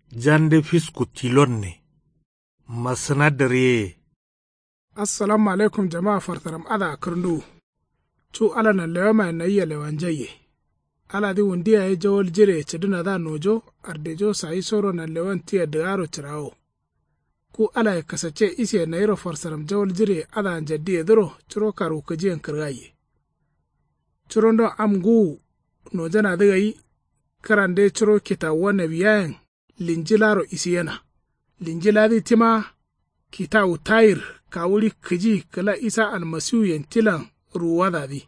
jande fisku tilonne masanadare. Assalamu alaikum jama'a fartaram ada kirndu. Chu ala na lewama na iya lewanjaye. Ala di wundia ya jawol jire cheduna da nojo ardejo sa isoro na lewan tia dagaro chirao. Ku ala ya kasache isi na iro farsaram jawol jire ada anjadi edoro churo karu kajian kirgaye. Churondo amgu nojana dagai karande churo kita wane biyaeng linjilaro isiyana. Linjiladi tima kita utair kawuli kiji kala isa almasiu yentilan ruwadadi.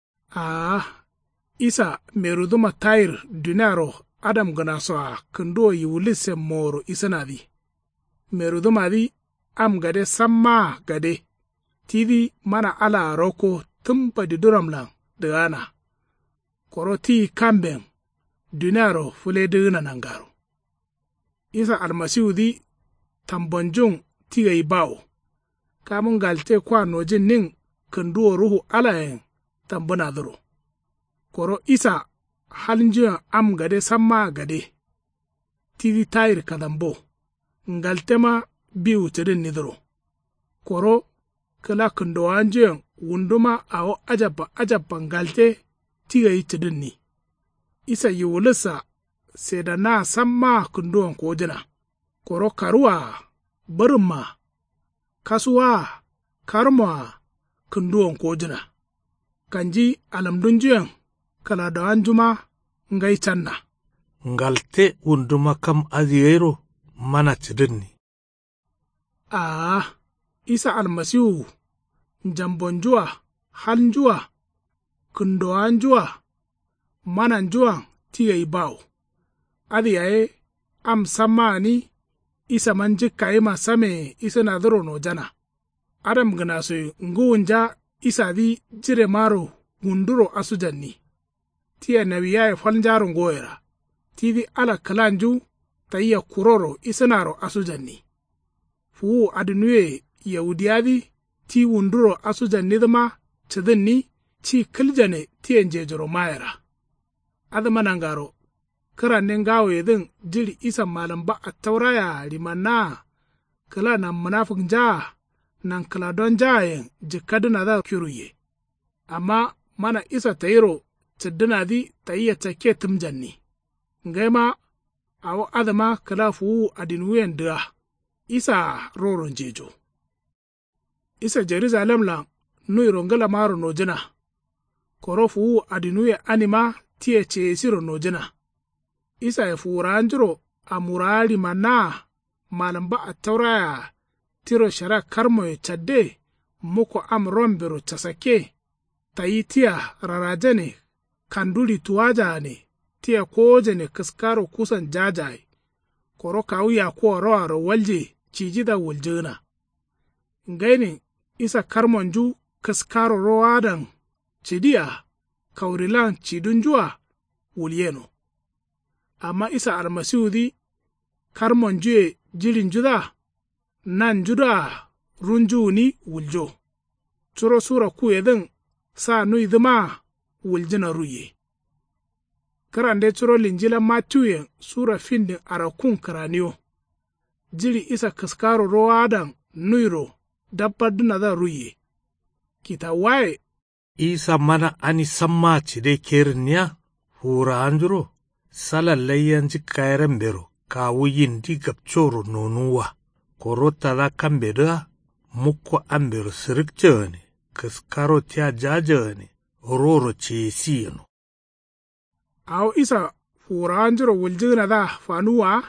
Isa meruduma tair dunaro adam ganaso a kendo yiwulise moro isanadi. Meruduma di am gade samma gade. Tidi mana ala roko tumpa di duramlang degana. Koroti kambeng dunaro fule degana nangaro. Isa almasiu di tambonjung tiga ibao. Kamun galte kwa nojin ning kendo ruhu alayen tambuna duro. Koro isa halinjiyan am gade samma gade. Tidi tair kadambo. Ngaltema biu tedin nidro. Koro kala kendo anjiyan wunduma ao ajabba ngalte tiga tedin ni. Isa yiwulisa seda na samma kendo an kojina. Koro karuwa barumma kasuwa karma kendo an kojina. Kanji alamdunjiyan kala da anjuma ngai channa. Ngalte wunduma kam aziyero mana tidinni. Isa almasiu njambonjua, haljua, kundoanjua, mananjua tiga ibao. Adi yae am samani isa manjika ima same isa nadoro no jana. Adam ganaso nguunja isa di jire maro gunduro asujanni. Tia nawiyaye falnjaro ngoera. Tidi ala kalanju taiya kuroro isanaro asujanni. Fuu adinuye yahudiyadi ti wunduro asujanni dama chadinni chi kiljane tia njejoro maera. Adama nangaro karande ngawo yedin jiri isa malamba atauraya limanna kala na munafik nja nan kala don jayen jikadina da kiruye. Amma mana isa tayiro chadina di taiya take tumjanni. Ngaima awo adama kala fuu adinuyen dua. Isa roron jejo. Isa Jerusalem la nui rongala maro nojina. Koro fuu adinuye anima tie cheesiro nojina. Isa ya fuura anjiro amurali manna malamba atauraya tiro shara karmo ya chadde muko amrombero chasake tayitia rarajane kanduli tuwajane tia kojene kaskaro kusan jajai koro kawuya ko rawaro walje cijida waljena. Ngaini isa karmonju kaskaro rawadan cidiya kaurilan cidunjua wulyeno. Amma isa almasiu di karmonjue jirin juda nan juda runju ni wuljo. Churo sura kuyedin sa nui dima wuljina ruye. Karande churo linjila matuyen sura findin arakun karaniyo. Jiri isa kaskaro roadan nuiro dabbaduna da ruye. Kita wae Isa mana ani samma chide kernya hura anjuro salallayyan jikairan bero kawuyin di gabchoro nonuwa korota da kambeda mukko ambero sirikjane kaskaro tia jajane roro chesiyano. Aw isa hura anjuro wuljina da fanuwa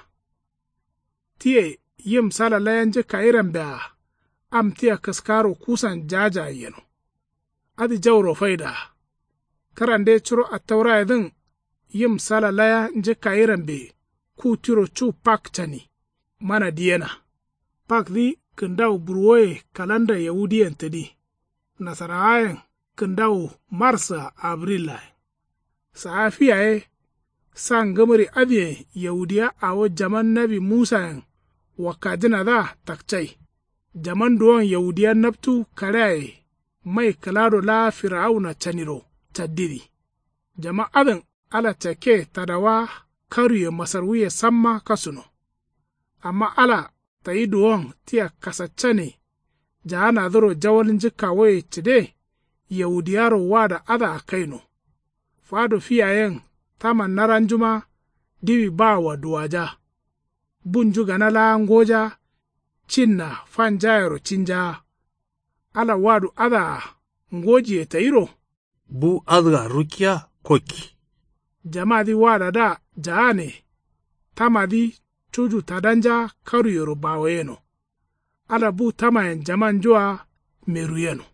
tie yim salallayyan jikairan bea am tia kaskaro kusan jajayeno. Adi jawro faida. Karande churo ataura edin yim salalaya nje kairambe ku tiro chu pak chani. Mana diena. Pak di kendau buruwe kalanda yahudiyan tadi. Nasaraayen kendau marsa abrila. Saafiya sangamari adiye yahudiya awo jaman nabi Musa wakadina da takchai. Jaman duwan yahudiya nabtu karaye. Mai kalado la Fir'auna chaniro chaddidi. Jama'adan ala take tadawa karuye masarwiye samma kasuno. amma ala ta yi duwan tiya kasacce ne, jahana zuro jawalin jika waye cide, Yahudiyaro wada ada a kaino. Fado fiyayen taman naranjuma diwi ba wa duwaja. Bunju ganala ngoja cinna fanjayaro cinja. Ala wadu ada ngoji ta iro. Bu adga rukiya koki. Jamadi wada da jahane. Tamadi cuju tadanja karu yoruba wayeno. Ala bu tamayen jaman jua meruyeno.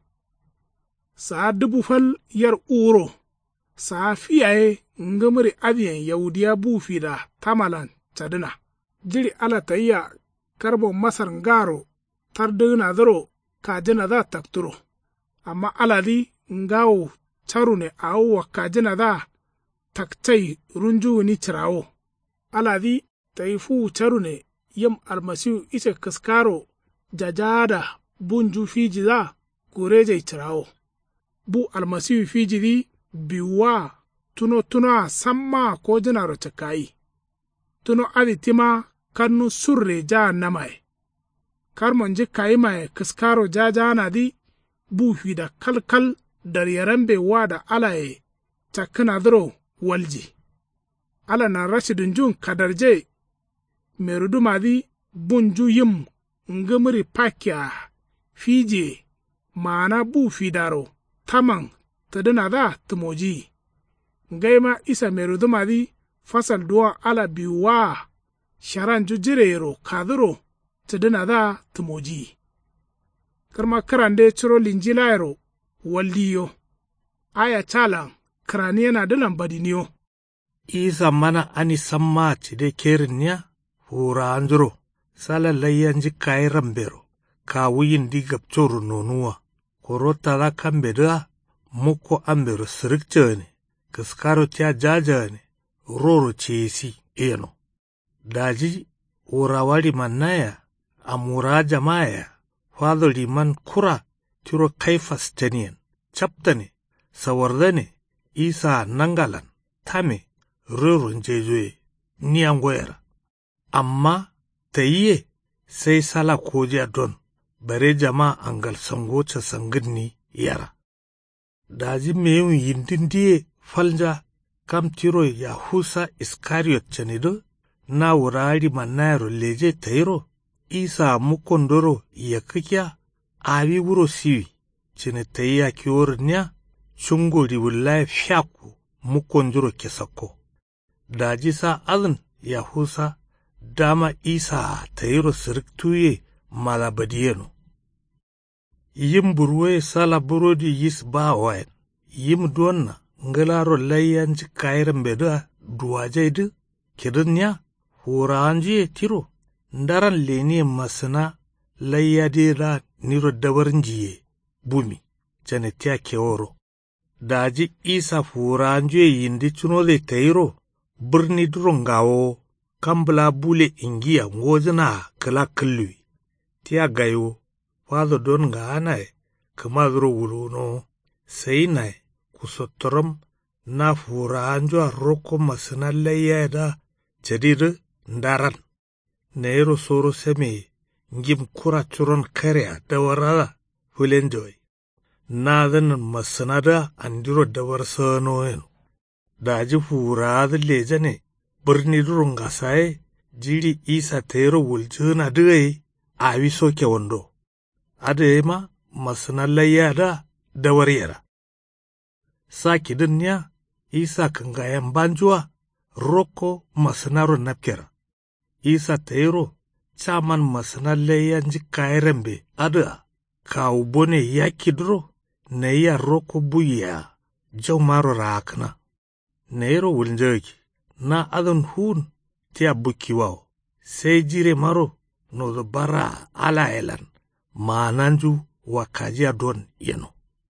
Saa dubu fal yar uro. Saa fiyaye ngamuri adiyen Yahudiya bu fida tamalan cadina. Jiri ala tayya karbo masar ngaro tarduna zaro kajina za takturo. Amma ala di ngawo charune awo kajina za taktai runju ni chirawo. Ala di taifu charune yam almasiu ise kaskaro jajada bunju fiji za kureje chirawo. Bu almasiu fiji di biwa tuno samma ko jinaro chakayi. Tuno adi tima kannu surre ja namaye. Karmon jikayi mae kaskaro jajana di bu fida kalkal dar yarambe wada alaye chakana dhro walji. Ala na rashidun jun kadarje meruduma di bunju yim ngamuri pakya fiji maana bu fidaro tamang tadina da tumoji. Ngaima isa meruduma di fasal duwa ala biwa sharan jujirero kaduro tadina da tumoji. Karma karande chiro linjilairo waldiyo. Aya chalang kraniena dilan badiniyo. Isa mana ani samma cide kerinya hura anjuro. Sala layan jikayi rambero. Kawuyin di gapchoro nonuwa. Korota da kambeda muko ambero sirikchane. Kaskaro tia jajane. Roro chesi eno. Daji urawali manaya. Amura jamaya. Fado liman kura tiro kaifas tenian. Chaptane. Sawardane. Isa nangalan. Tame. Roro njejwe. Niangwera. Amma tayiye sai sala koja don. Bare jama angal sangocha sangini yara. Daji mewu yindindiye falja kam tiro ya husa Iskariot chanido na wurari manayaro leje tairo Isa mukondoro ya kikya awi wuro siwi chine tayya kiyornya chungori wulai fyaku mukondoro kesako. Daji sa adin ya husa dama Isa tairo siriktuye malabadiyeno. Yim burwe sala burodi yis bawain. Yim duonna ngalaro layan jikairan beda duwajaidu kidanya huranji tiro. Ndaran leni masana layadira niro dawarinjiye bumi jane tia keoro. Daji Isa huranji yindi chunole tairo birni durongawo kambla bule ingiya ngozina kala kalui. Tia gayo fado don nga anaye kamadro wulono sayinaye kusotorom na furanjo roko masana layada jadidu ndaran. Nairo soro seme ngim kura churon karea dawarada hulenjoy. Nadan masanada andiro dawar sano eno. Daji furada lejane birni durunga saye jiri Isa tero wuljuna duwe awi soke wando. Adema masana layada dawar yara. Saki dunya Isa kangayan banjua roko masanaro napkera. Isa tero chaman masana layan jikairambe ada kaubone yakidro neya roko buya jomaro rakna. Nero wulnjaki na adon hun tia bukiwao. Sejire maro no bara ala elan mananju wakajia don yeno.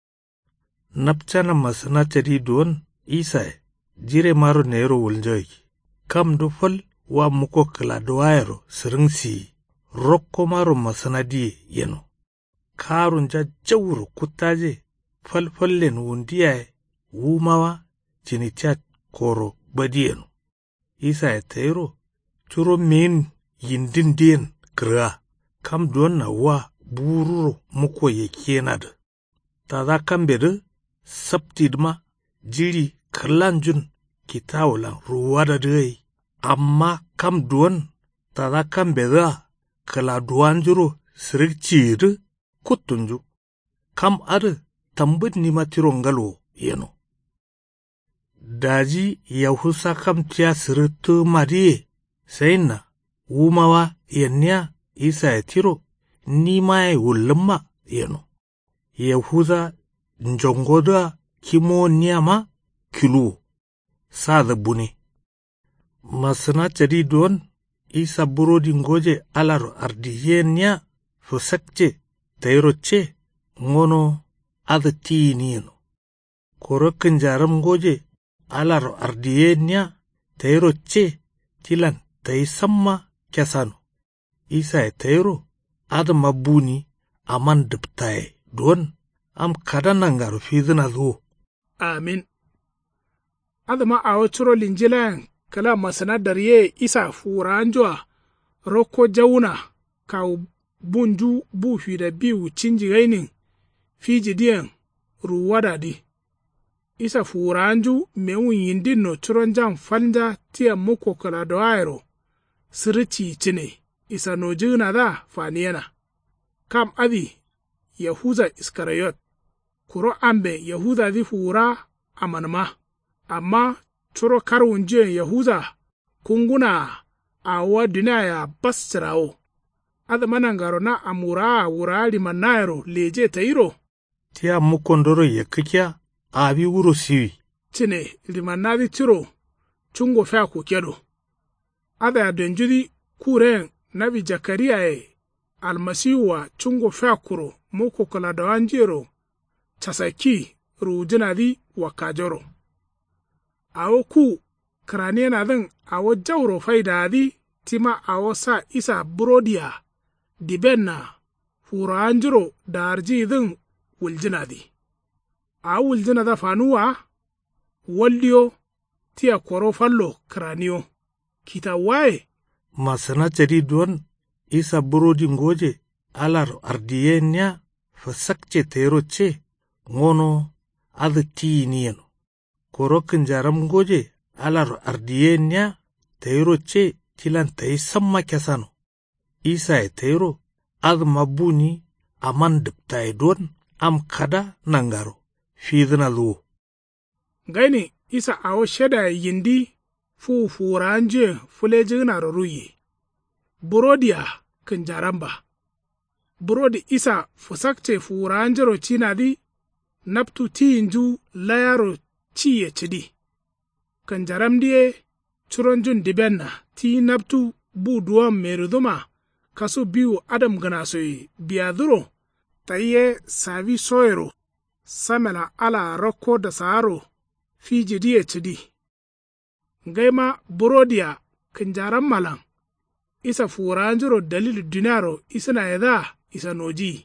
Napchana masana chadi don Isa jire maro nero wulnjaki. Kam dufal wa muko kala doairo siringsi rokko maro masanadi yeno. Karun ja jawuro kutaje falfallen wundiyaye wumawa jinicha koro badiyeno. Isa tero churo min yindin den kira kam duwan na wa bururo muko ya kenad. Ta za kan bedu sabtid ma jiri karlanjun kitawalan ruwa da dai. Amma kam duwan ta za kan bedu kala duwan jiro sirik ciru kutunju. Kam adu tambud ni matiron galo yano. Daji yahusa kam tiya siritu madiye sayna wumawa yanya isa ya tiro ni mai wulma yano. Yahuza njongoda kimo niyama kilo sa da bune. Masana cadi don isa burodi ngoje alaro ardiyenya fusakce tayroce ngono ada tinino. Korokin jaram ngoje alaro ardiyenya tayroce tilan tay samma kesano. Isa ya tayro ada mabuni aman dubtaye don am kada nangaro fizina zo. Amin. Adama awo churo linjilan kala masana darye isa furanjwa roko jauna ka bunju bufi da biyu cinji gainin fiji diyan ruwada di. Isa furanju mewun yindin no churon jam fanja tiya muko kala doairo sirici cine isa no jina da faniyana. Kam adi Yahuza Iskarayot kuro ambe Yahuza di fura amanma. Amma churo karunje Yahuza kunguna awa dinaya basirawo. Adamanangaro na amura wurali manairo leje tairo. Tiya mukondoro ya kikya abi wuro siwi. Cine limanadi tiro chungo fea kukedo. Ada ya denjudi kuren nabi Jakariya almasiwa chungo fea kuro muko kala dawanjiro chasaki rujinadi wakajoro. Awo ku kraniya na din awo jauro faidadi tima awo sa isa burodiya dibenna furanjiro darji din wuljinadi. Awo wuljinada fanuwa waldiyo tiya koro fallo kraniyo. Kita wae masana cedi don isa burodi ngoje alar ardiyenya fasakce teroce ngono adu tiniyano. Korokin jaram ngoje alar ardiyenya teroce tilan tay samma kesano. Isa ya tero adu mabuni aman dubtaye don am kada nangaro fizina zo. Gaini isa awo sheda yindi furanje fulejina ruye. Burodiya kan jaramba. Burodi isa fusakce furanjero cinadi naptu tinju layaro ciye cidi. Kan jaramdiye churonjun dibenna ti naptu buduwa meruduma kasu biyu adam ganasoyi biyaduro taye savi soyero samela ala roko da saro fijidiye cidi. Gaima burodiya kan jaram malan isa furanjiro dalil dinaro isana yada isa noji.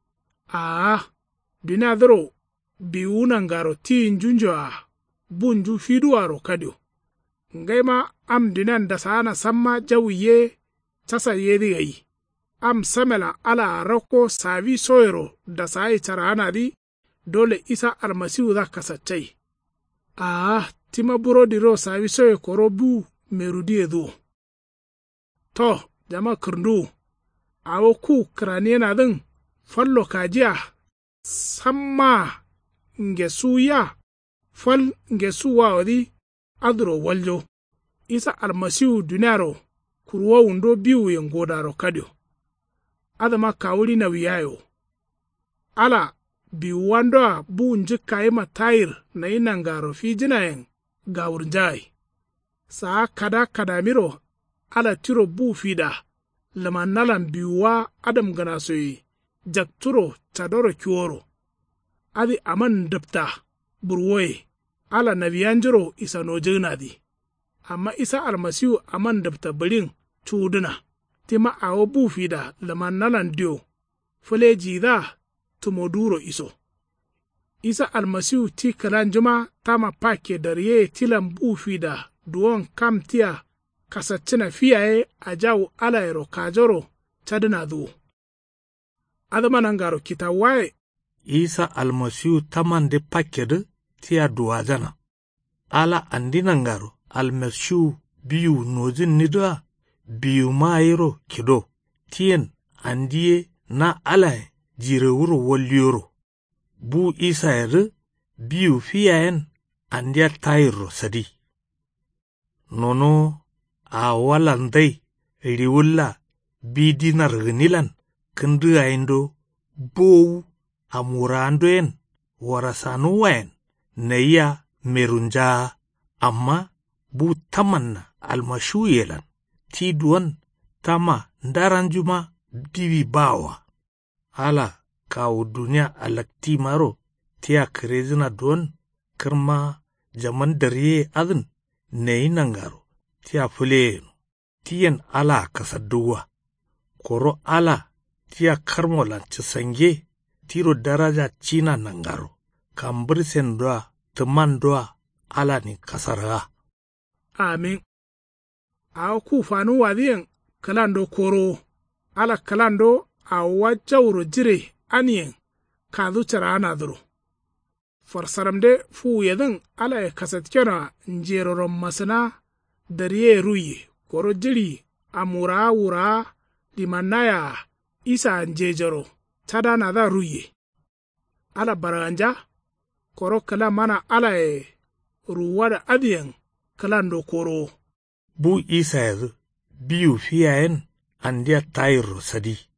Dinadro biunangaro tinjunjoa bunju fiduaro kadio. Ngaima am dinan da sana samma jawiye tasa yedi gai. Am samela ala roko savi soyro da sai charana di dole isa almasiu da kasachai. Tima burodi ro savi soye korobu merudi edu. To, jama kurdu, awo ku kraniya na din fallo kajiya samma ngesuya fal ngesuwa wadi adro waljo. Isa almasiu dunaro kurwa wundo biyu yengodaro kadio. Adama kawuli na wiyayo. Ala biwanda bu njika ima tayir na inangaro fijinayen gawurnjai. Saa kadamiro ala tiro bu fida lamanalan biwa adam ganasoyi jakturo chadoro kiworo. Adi aman dapta burwoye ala nabiyanjiro isa nojinadi. Amma isa almasiu aman dapta barin chuduna. Tima awo bu fida lamanalan dio fule jida tumoduro iso. Isa almasiu ti kalanjuma tama pake dariye tilan bu fida duon kam tia kasacina fiyaye a jawo alayro kajoro cadina du. Adamanan kita waye. Isa almasihu tamande pakkedu tiya duwajana. Ala andinangaro almasihu biyu nozin nidwa biyu maayiro kido. Tien andiye na alay jire wuro wolyoro. Bu isa yadu biyu fiyayen andiya tayiro sadi. Nono a walandai riwulla bidinar gnilan kindu aindo bowu amurandoen warasanu waen neya merunja amma bu tamanna almashu yelan tiduan tama ndaranjuma bibi bawa ala kawo duniya alakti maro tiya krezina duan kirma jaman dariye adin neyi nangaro tiya fuleno tiyan ala kasaduwa koro ala tiya karmolan cisange tiro daraja cina nangaro kambirsen doa teman doa ala ni kasara. Amin. A kufanu wadiyan kalando koro ala kalando a wajawro jire aniyen kazu cara anadro. Farsaramde fu yadin ala ya kasatkena njeroron masana dariye ruye koro jiri amura wura limanaya isa njejero tada na da ruye. Ala baranja koro kala mana ala ya ruwa da adiyan kalando koro. Bu isa yazu biyu fiyayen andiya tayiro sadi.